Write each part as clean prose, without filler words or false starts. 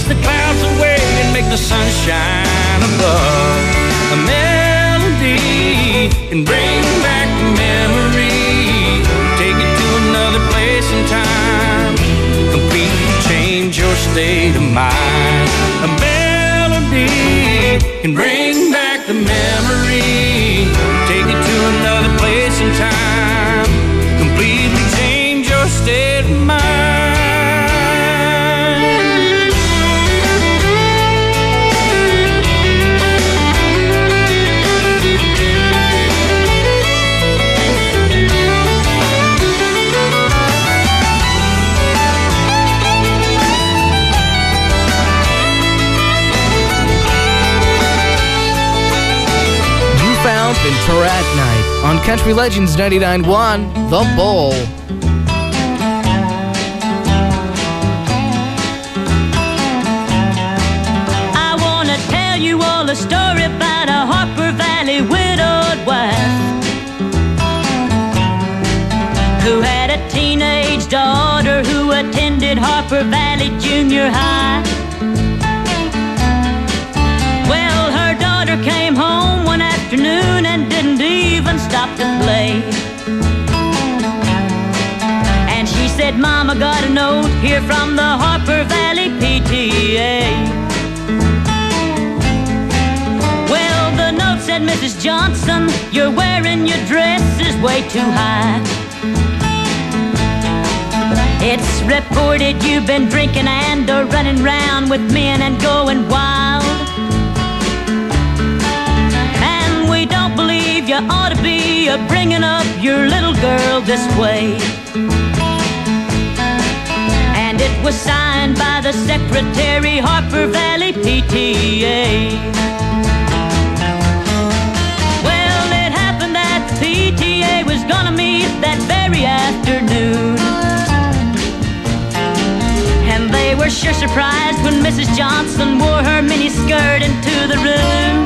the clouds away and make the sun shine above. A melody can bring back the memory, take it to another place and time, completely change your state of mind. A melody can bring back the memory, take it to another place and time, completely change your state of mind. Ventura at Night on Country Legends 99.1 The Bull. I want to tell you all a story about a Harper Valley widowed wife who had a teenage daughter who attended Harper Valley Junior High. Well, her daughter came home one afternoon and didn't even stop to play. And she said, Mama, got a note here from the Harper Valley PTA. Well, the note said, Mrs. Johnson, you're wearing your dress is way too high. It's reported you've been drinking and running round with men and going wild. You ought to be bringing up your little girl this way. And it was signed by the secretary, Harper Valley PTA. Well, it happened that the PTA was gonna meet that very afternoon, and they were sure surprised when Mrs. Johnson wore her miniskirt into the room.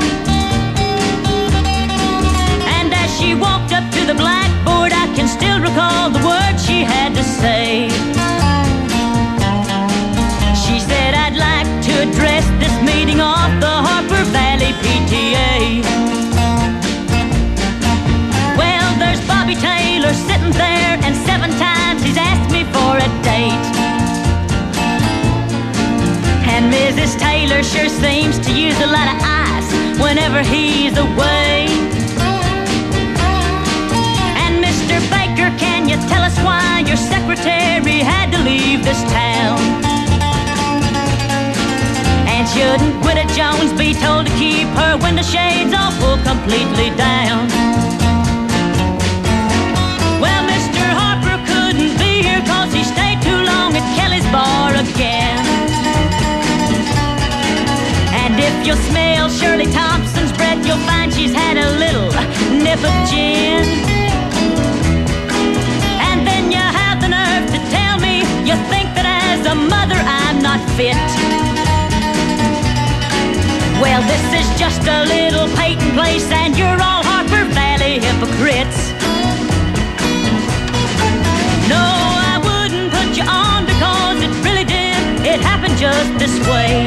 She walked up to the blackboard, I can still recall the words she had to say. She said, I'd like to address this meeting of the Harper Valley PTA. Well, there's Bobby Taylor sitting there, and 7 times he's asked me for a date. And Mrs. Taylor sure seems to use a lot of ice whenever he's away. Can you tell us why your secretary had to leave this town? And shouldn't Gwida Jones be told to keep her window shades all pulled completely down? Well, Mr. Harper couldn't be here 'cause he stayed too long at Kelly's bar again. And if you'll smell Shirley Thompson's breath, you'll find she's had a little nip of gin. You think that as a mother I'm not fit? Well, this is just a little Peyton place, and you're all Harper Valley hypocrites. No, I wouldn't put you on because it really did. It happened just this way.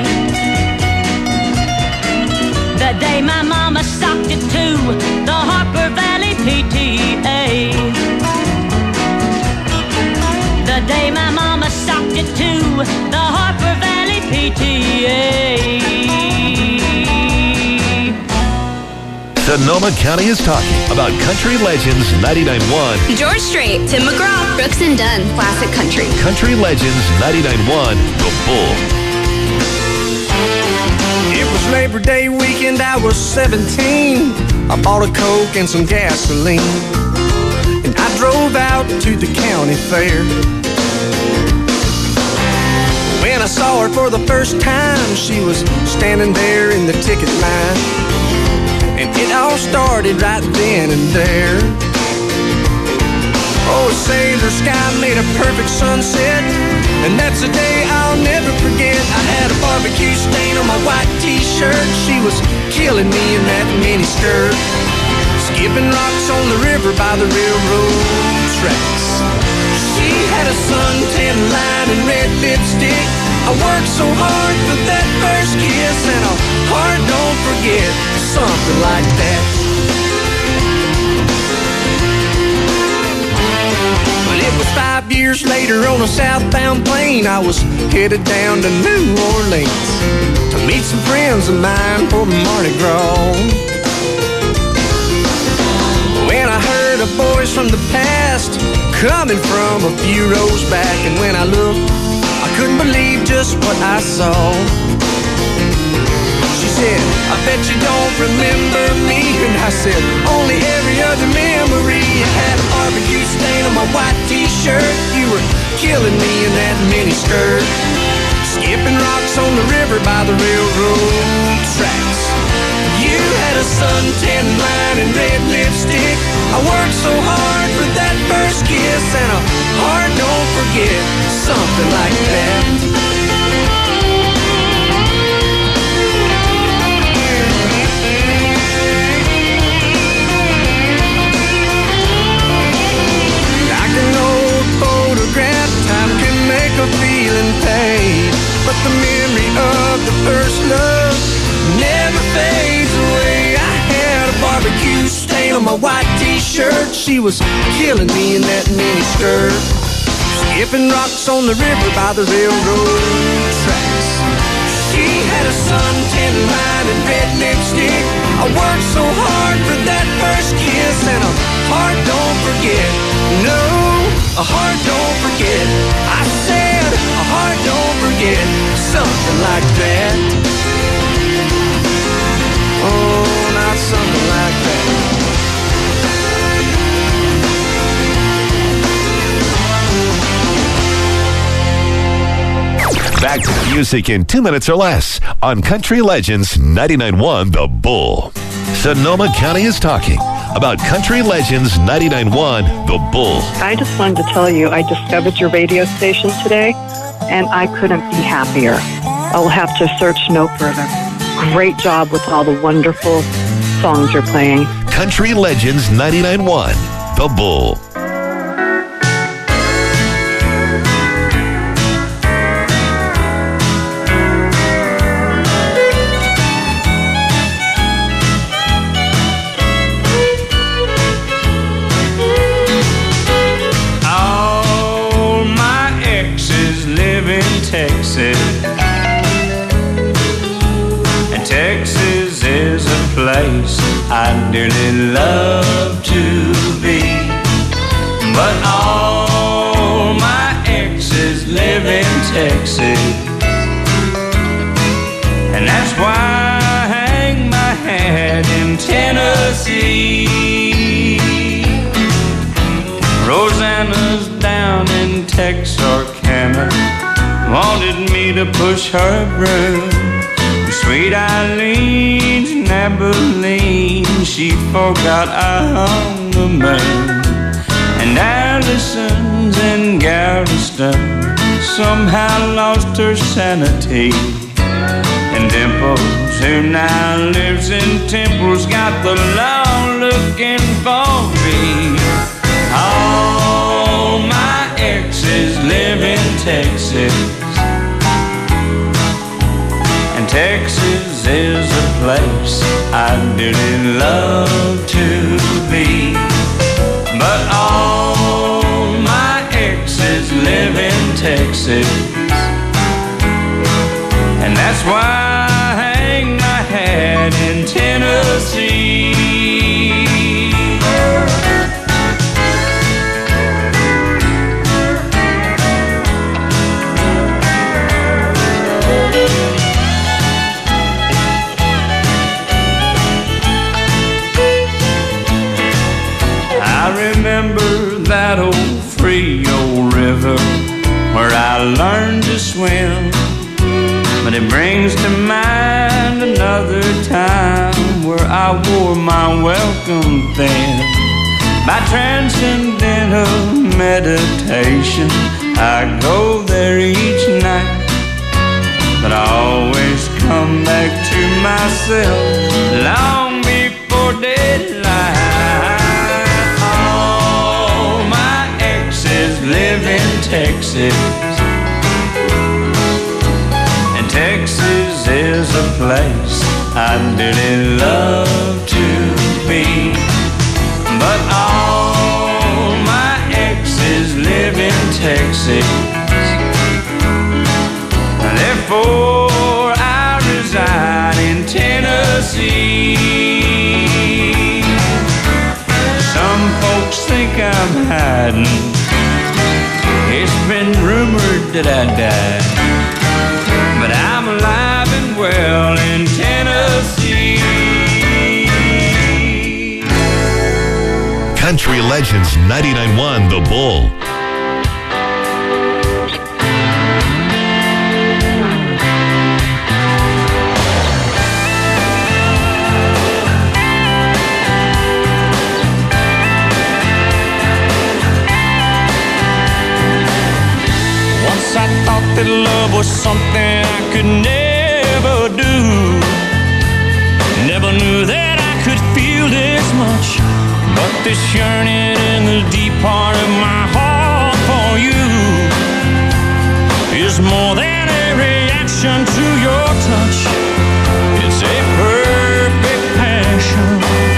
The day my mama socked it to the Harper Valley PTA. The day my mama socked it to the Harper Valley PTA. Sonoma County is talking about Country Legends 99.1. George Strait, Tim McGraw, Brooks and Dunn, Classic Country. Country Legends 99.1, The Bull. It was Labor Day weekend, I was 17. I bought a Coke and some gasoline, and I drove out to the county fair. When I saw her for the first time, she was standing there in the ticket line, and it all started right then and there. Oh, sailor sky made a perfect sunset, and that's a day I'll never forget. I had a barbecue stain on my white t-shirt. She was killing me in that mini skirt, skipping rocks on the river by the railroad tracks. She had a suntan line and red lipstick. I worked so hard for that. something like that. But it was 5 years later on a southbound plane. I was headed down to New Orleans to meet some friends of mine for Mardi Gras. When I heard a voice from the past coming from a few rows back, and when I looked, I couldn't believe just what I saw. She said, I bet you don't remember me. And I said, only every other memory. I had a barbecue stain on my white t-shirt. You were killing me in that mini skirt, skipping rocks on the river by the railroad tracks. You had a suntan line and red lipstick. I worked so hard for that first kiss, and a heart don't forget, something like that. Like an old photograph, time can make a feeling fade, but the memory of the first love never fades away. I had a barbecue stain on my white t-shirt. She was killing me in that mini skirt, skipping rocks on the river by the railroad tracks. She had a suntan line and red lipstick. I worked so hard for that first kiss, and a heart don't forget. No, a heart don't forget. I said a heart don't forget, something like that. Oh, not something like that. Back to the music in 2 minutes or less on Country Legends 99.1 The Bull. Sonoma County is talking about Country Legends 99.1 The Bull. I just wanted to tell you I discovered your radio station today, and I couldn't be happier. I'll have to search no further. Great job with all the wonderful songs you're playing. Country Legends 99.1 The Bull. All my exes live in Texas, and Texas is a place I dearly love to be. But all my exes live in Texas, and that's why I hang my hat in Tennessee. Rosanna's down in Texarkana, wanted me to push her broom. Sweet Eileen's in Abilene, she forgot I hung the moon. And Allison's in Galveston somehow lost her sanity. And Dimples, who now lives in Temple's, got the law looking for me. All my exes live in Texas, and Texas is a place I dearly love to be. But all my exes live in Texas, and that's why I hang my hat in Tennessee. I remember that old Frio River where I learned to swim, but it brings to mind another time where I wore my welcome thin. By transcendental meditation, I go there each night, but I always come back to myself long before daylight. All my exes live in Texas, and Texas is a place I dearly love to Texas. Therefore, I reside in Tennessee. Some folks think I'm hiding. It's been rumored that I died, but I'm alive and well in Tennessee. Country Legends 99.1 The Bull. I thought that love was something I could never do. Never knew that I could feel this much. But this yearning in the deep part of my heart for you is more than a reaction to your touch. It's a perfect passion,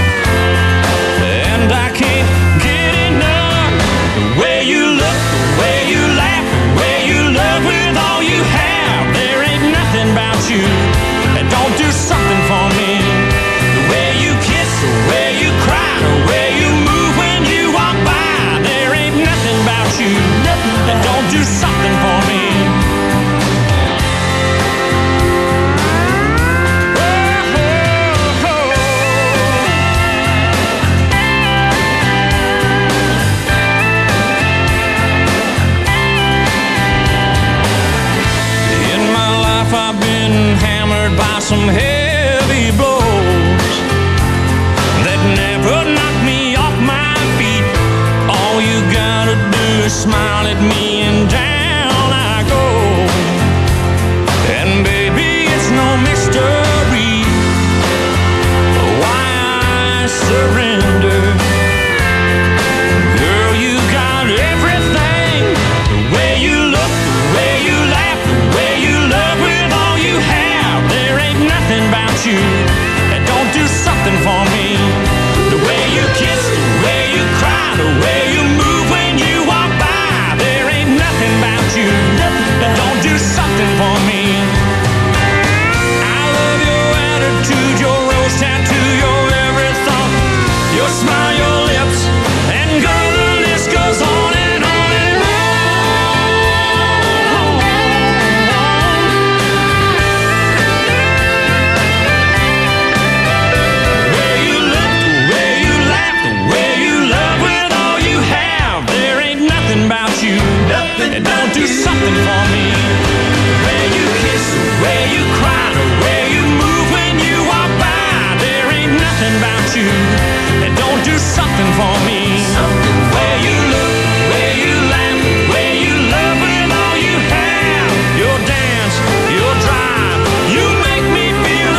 and I can't get enough. The way you look, the way you laugh, the way you love with all you have. There ain't nothing about you that don't do something for me. The way you kiss, the way you cry, the way you move when you walk by. There ain't nothing about you that don't do something for me. I've been hammered by some heavy blows that never knocked me off my feet. All you gotta do is smile at me and down I go. And baby, it's no mystery why I surrender. Girl, you got everything. The way you look, the way you laugh, the way you love with all you have. There ain't nothing about you that don't do something for me. The way you kiss, the way you cry, the way you move when you walk by. There ain't nothing about you that don't do something for me. I love your attitude, your rose tattoo, your every thought, your smile, your lips, and girl, the list goes on and on and on. The way you look, the way you laugh, the way you love with all you have. There ain't nothing about you that don't do something for me. The way you kiss, the way you cry, the way you move when you walk by. There ain't nothing about you that don't do something for me. The way you look, the way you laugh, the way you love with all you have. Your dance, your drive, you make me feel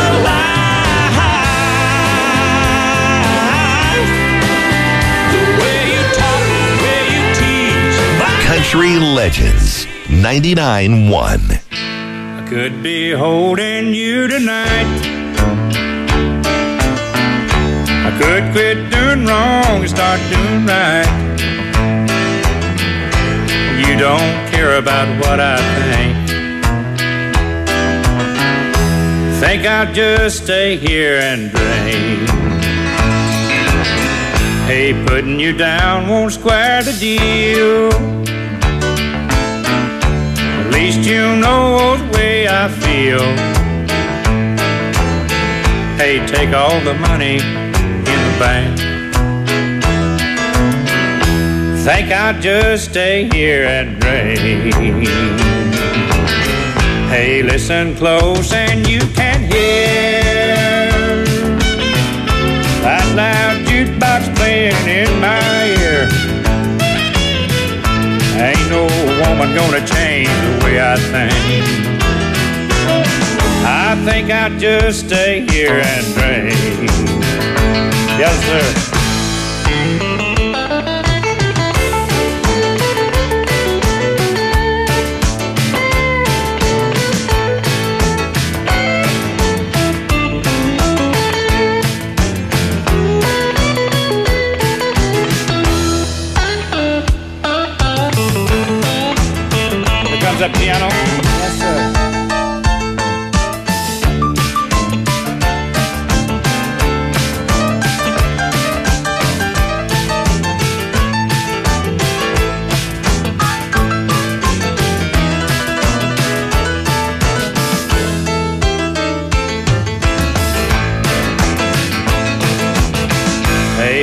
alive. The way you talk, the way you tease. Country Legends 99.1. I could be holding you tonight. I could quit doing wrong and start doing right. You don't care about what I think I'll just stay here and drink. Hey, putting you down won't square the deal. At least you know the way I feel. Hey, take all the money in the bank. Think I'll just stay here and drink. Hey, listen close and you can hear that loud jukebox playing in my ear. Ain't no woman gonna change the way I think. I think I'll just stay here and drink. Yes, sir.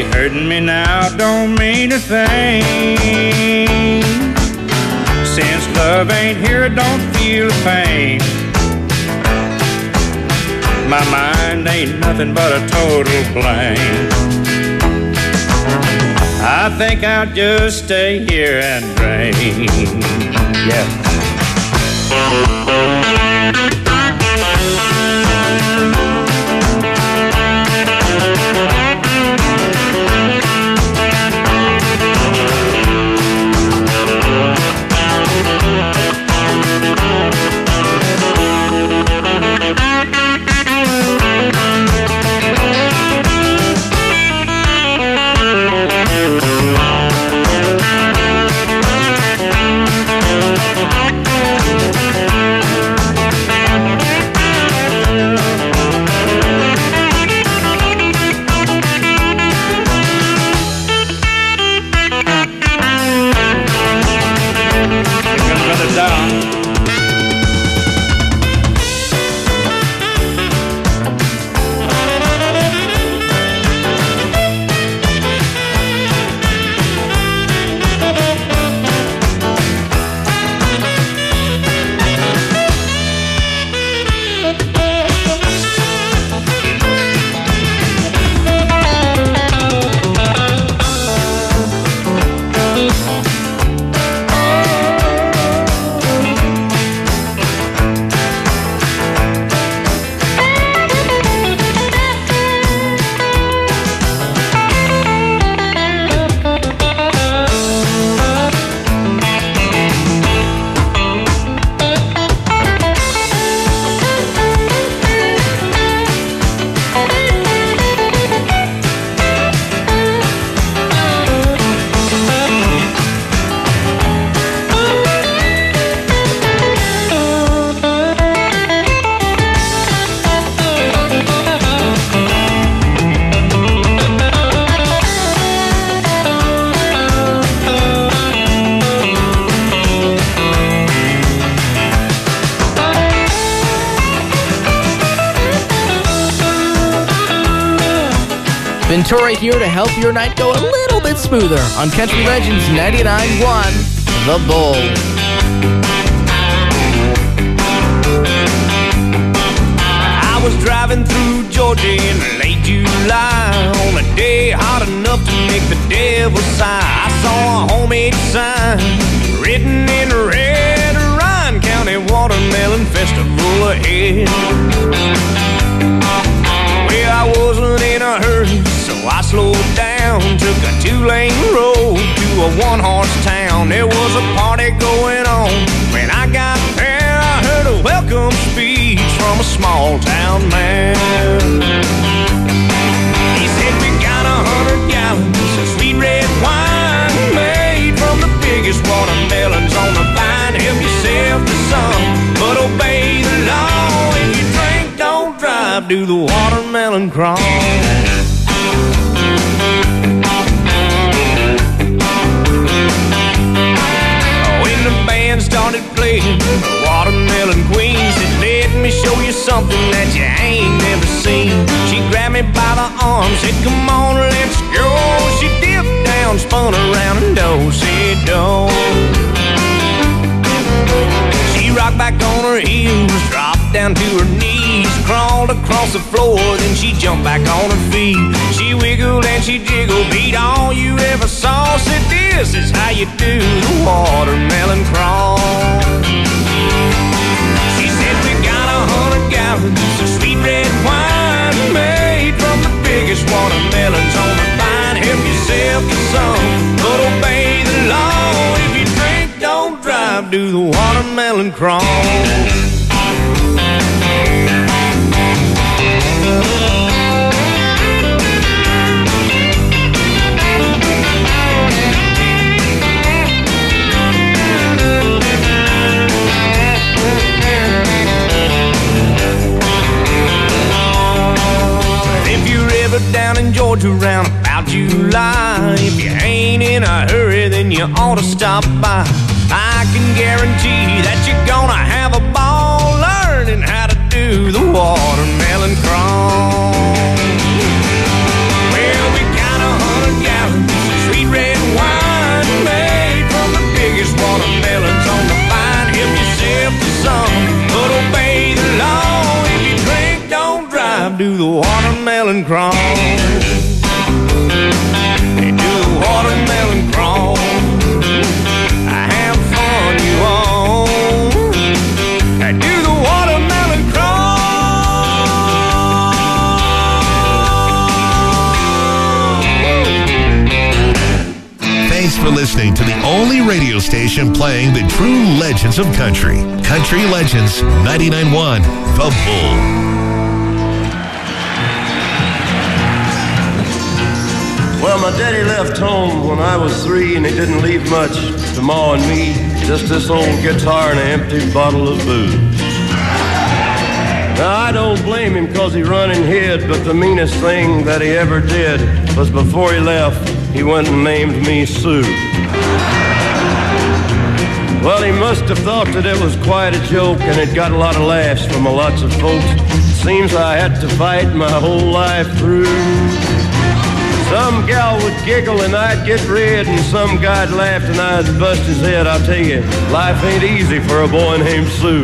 Hurting me now don't mean a thing. Since love ain't here, I don't feel the pain. My mind ain't nothing but a total blank. I think I'll just stay here and drink. Yeah. Ventura here to help your night go a little bit smoother on Country Legends 99.1 The Bull. I was driving through Georgia in late July on a day hot enough to make the devil sigh. I saw a homemade sign written in red, Ryan County Watermelon Festival ahead. Well, I wasn't in a hurry, so I slowed down, took a 2-lane road to a 1-horse town. There was a party going on. When I got there, I heard a welcome speech from a small town man. He said, we got 100 gallons of sweet red wine made from the biggest watermelons on the vine. Help yourself to some, but obey the law. If you drink, don't drive, do the watermelon crawl. When the band started playing the Watermelon Queen, said, let me show you something that you ain't never seen. She grabbed me by the arm, said, come on, let's go. She dipped down, spun around, and do-si-do. She rocked back on her heels, dropped down to her knees, crawled across the floor, then she jumped back on her feet. She wiggled and she jiggled, beat all you ever saw. Said, this is how you do the watermelon crawl. She said, we got 100 gallons of sweet red wine made from the biggest watermelons on the vine. Help yourself to some, but obey the law. If you drink, don't drive, do the watermelon crawl. Down in Georgia around about July, if you ain't in a hurry, then you ought to stop by. I can guarantee that you're gonna have a ball learning how to do the watermelon crawl. Well, we got do the watermelon crawl. They do the watermelon crawl. I have fun, you all. I do the watermelon crawl. Thanks for listening to the only radio station playing the true legends of country. Country Legends 99.1 The Bull. Well, my daddy left home when I was 3, and he didn't leave much to Ma and me. Just this old guitar and an empty bottle of booze. Now, I don't blame him because he run and hid, but the meanest thing that he ever did was before he left, he went and named me Sue. Well, he must have thought that it was quite a joke, and it got a lot of laughs from lots of folks. Seems I had to fight my whole life through. Some gal would giggle and I'd get red, and some guy'd laugh and I'd bust his head. I'll tell you, life ain't easy for a boy named Sue.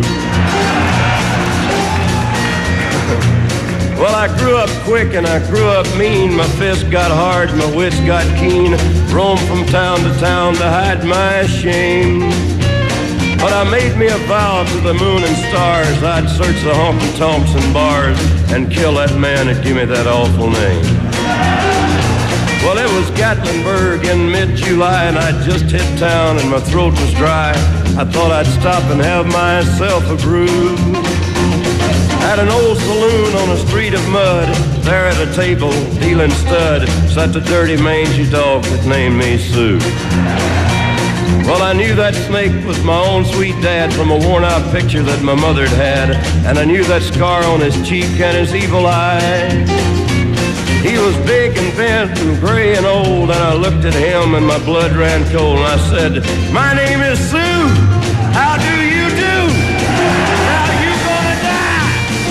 Well, I grew up quick and I grew up mean. My fists got hard, my wits got keen. Roamed from town to town to hide my shame. But I made me a vow to the moon and stars, I'd search the honky-tonks and bars and kill that man that gave me that awful name. Well, it was Gatlinburg in mid-July, and I'd just hit town and my throat was dry. I thought I'd stop and have myself a brew. At an old saloon on a street of mud, there at a table, dealing stud, sat the dirty mangy dog that named me Sue. Well, I knew that snake was my own sweet dad from a worn-out picture that my mother'd had, and I knew that scar on his cheek and his evil eye. He was big and bent and gray and old, and I looked at him and my blood ran cold, and I said, "My name is Sue. How do you do? Now you gonna die?"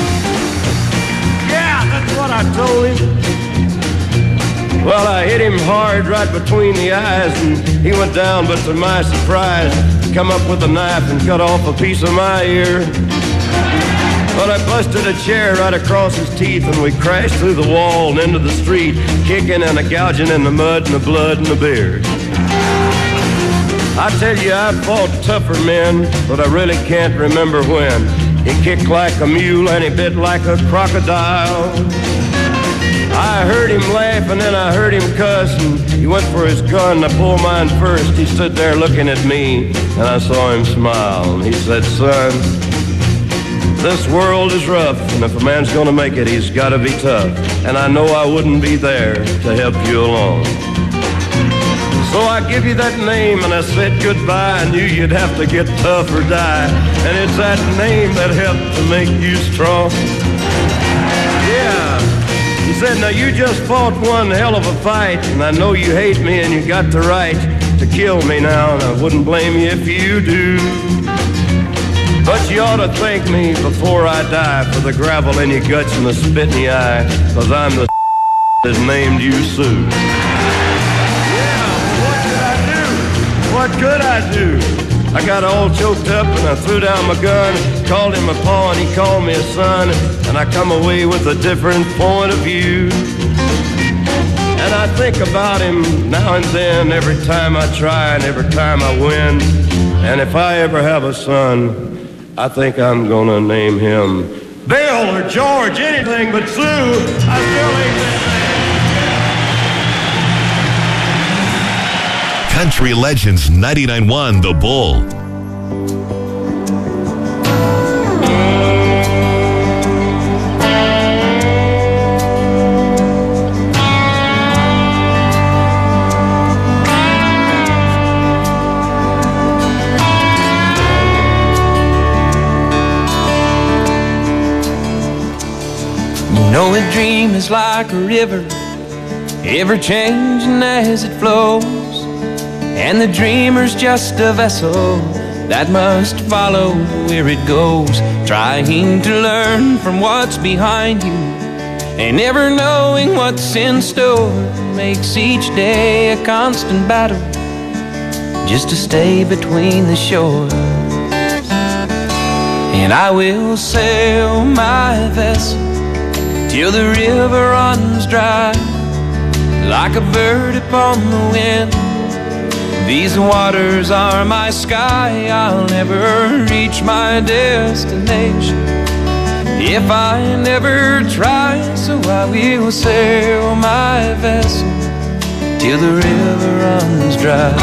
Yeah, that's what I told him. Well, I hit him hard right between the eyes, and he went down, but to my surprise, come up with a knife and cut off a piece of my ear. Well, I busted a chair right across his teeth, and we crashed through the wall and into the street, kicking and gouging in the mud and the blood and the beard. I tell you, I fought tougher men, but I really can't remember when. He kicked like a mule and he bit like a crocodile. I heard him laugh and then I heard him cuss, and he went for his gun. I pulled mine first. He stood there looking at me, and I saw him smile. And he said, "Son, this world is rough, and if a man's gonna make it, he's gotta be tough. And I know I wouldn't be there to help you along. So I give you that name, and I said goodbye. I knew you'd have to get tough or die, and it's that name that helped to make you strong." Yeah. He said, "Now you just fought one hell of a fight, and I know you hate me and you got the right to kill me now, and I wouldn't blame you if you do. But you ought to thank me before I die for the gravel in your guts and the spit in your eye, 'cause I'm the that named you Sue." Yeah, what could I do? What could I do? I got all choked up and I threw down my gun, called him a pa and he called me a son, and I come away with a different point of view. And I think about him now and then, every time I try and every time I win. And if I ever have a son, I think I'm gonna name him Bill or George, anything but Sue. I still ain't that. Country Legends 99.1 The Bull. You know a dream is like a river, ever changing as it flows. And the dreamer's just a vessel that must follow where it goes, trying to learn from what's behind you and never knowing what's in store. Makes each day a constant battle just to stay between the shores. And I will sail my vessel till the river runs dry. Like a bird upon the wind, these waters are my sky. I'll never reach my destination if I never try. So I will sail my vessel till the river runs dry.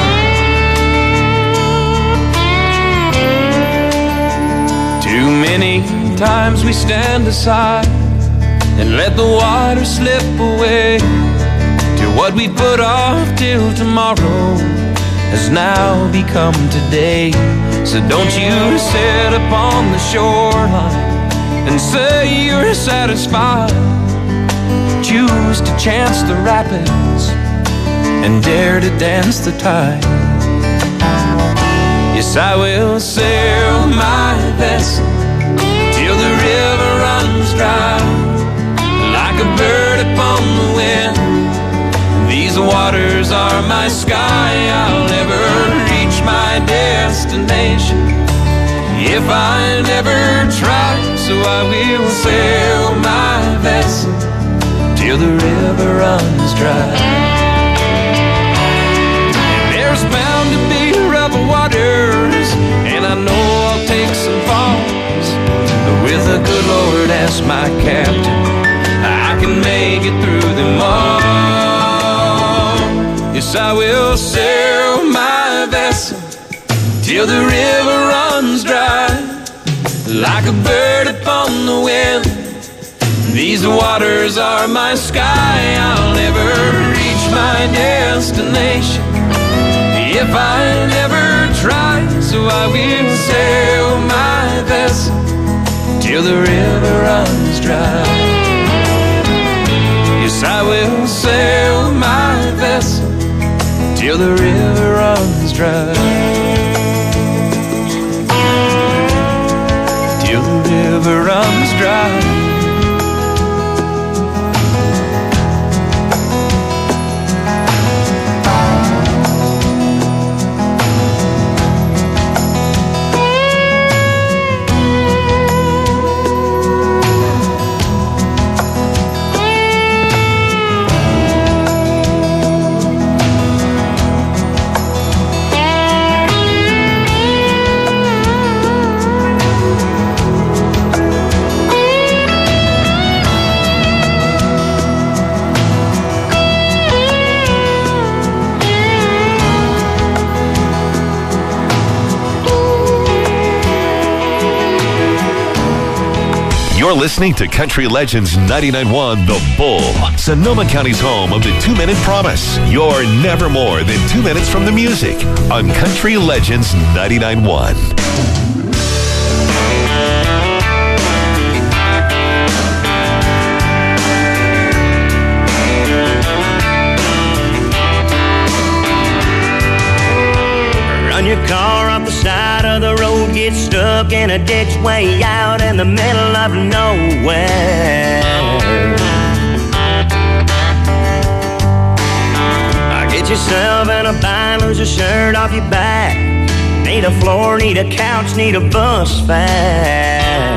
Too many times we stand aside and let the water slip away. What we put off till tomorrow has now become today. So don't you sit upon the shoreline and say you're satisfied. Choose to chance the rapids and dare to dance the tide. Yes, I will sail my vessel till the river runs dry. Like a bird upon the wind, these waters are my sky. I'll never reach my destination if I never try. So I will sail my vessel till the river runs dry. And there's bound to be rough waters, and I know I'll take some falls, but with the good Lord as my captain, I can make it through them all. Yes, I will sail my vessel till the river runs dry. Like a bird upon the wind, these waters are my sky. I'll never reach my destination if I never try. So I will sail my vessel till the river runs dry. Yes, I will sail my vessel till the river runs dry. Till the river runs dry. You're listening to Country Legends 99.1 The Bull, Sonoma County's home of the 2-Minute Promise. You're never more than 2 minutes from the music on Country Legends 99.1. Your car off the side of the road, gets stuck in a ditch way out in the middle of nowhere. Get yourself in a bind, lose a shirt off your back. Need a floor, need a couch, need a bus fare.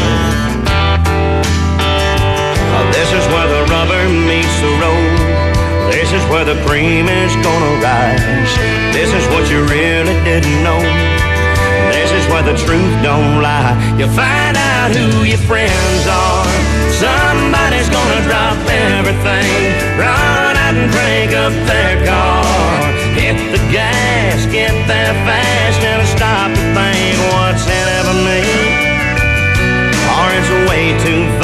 This is where the rubber meets the road. This is where the cream is gonna rise. This is what you really didn't know. This is where the truth don't lie. You find out who your friends are. Somebody's gonna drop everything, run out and crank up their car. Hit the gas, get there fast, and stop to think what's in it for me. Or it's way too